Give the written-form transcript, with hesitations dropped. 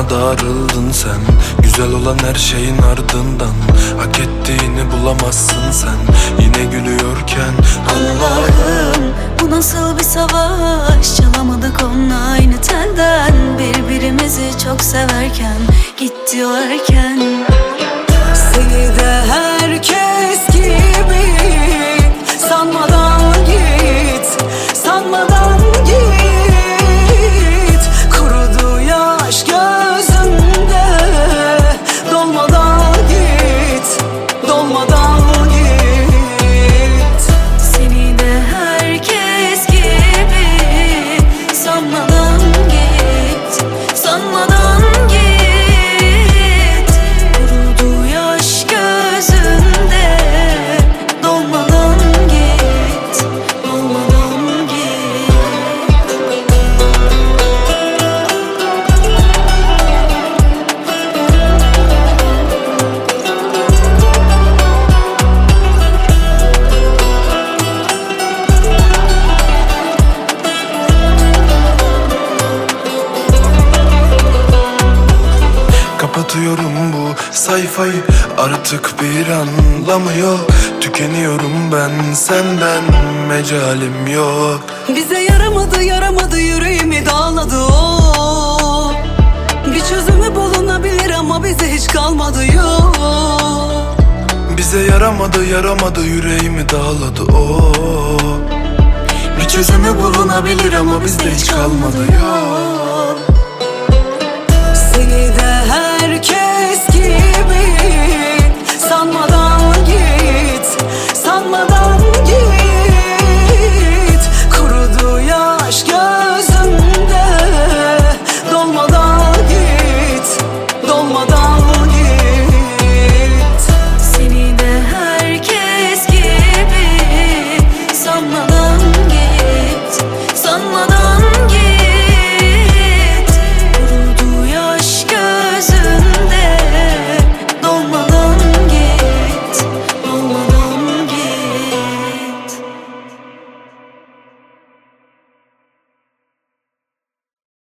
Bana darıldın sen, güzel olan her şeyin ardından. Hak ettiğini bulamazsın sen, yine gülüyorken. Allah'ım, bu nasıl bir savaş? Çalamadık onunla aynı telden, birbirimizi çok severken gitti o erken. Seni de herkes gibi sanmadan git, sanmadan git. Kurudu yaş gözümde, dolmadan git, dolmadan git. Seni de herkes gibi sanmadan git, sanmadan git. Kurudu yaş gözümde, dolmadan git, dolmadan git. Kapatıyorum bu sayfayı, artık bir anlamıyor. Tükeniyorum ben senden, mecalim yok. Bize yaramadı, yaramadı, yüreğimi dağladı o. Bir çözümü bulunabilir ama bize hiç kalmadı yok. Bize yaramadı, yaramadı, yüreğimi dağladı o. Bir çözümü bulunabilir ama bizde hiç kalmadı yok.